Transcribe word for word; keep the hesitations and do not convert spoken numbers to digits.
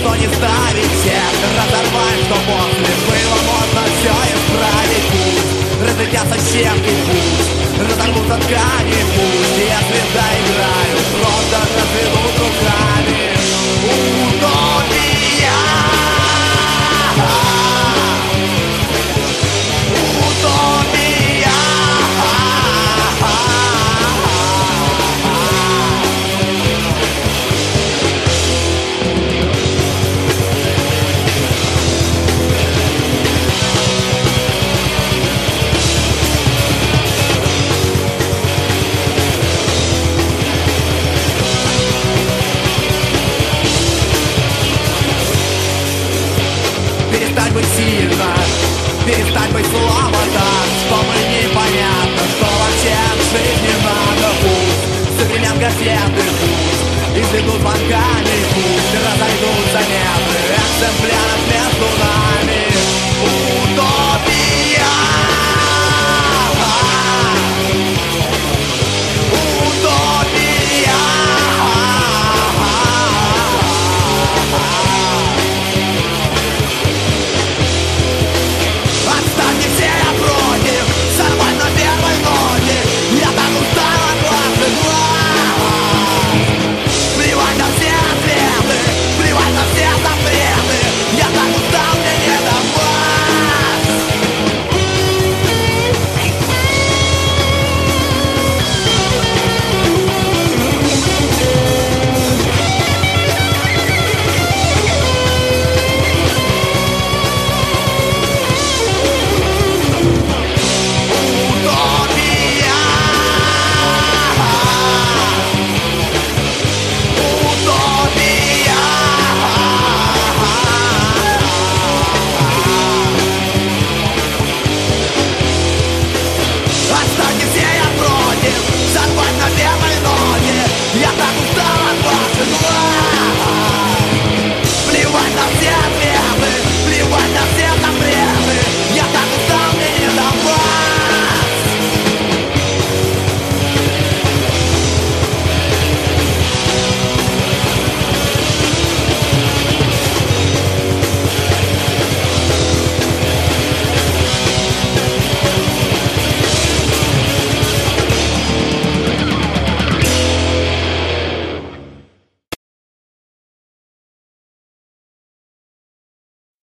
что не ставить всех, разорвать, что после было можно все исправить. Пусть разлетятся щепки, пусть разорвутся ткани, пусть если доиграют, просто разведут руками. Утопия! Утопия! Перестать быть сильно, перестать быть слабо так, чтобы непонятно, что вообще от жизни надо. Пусть загремят газеты, пусть изведут звонками, пусть разойдутся метры экземпляров между нами.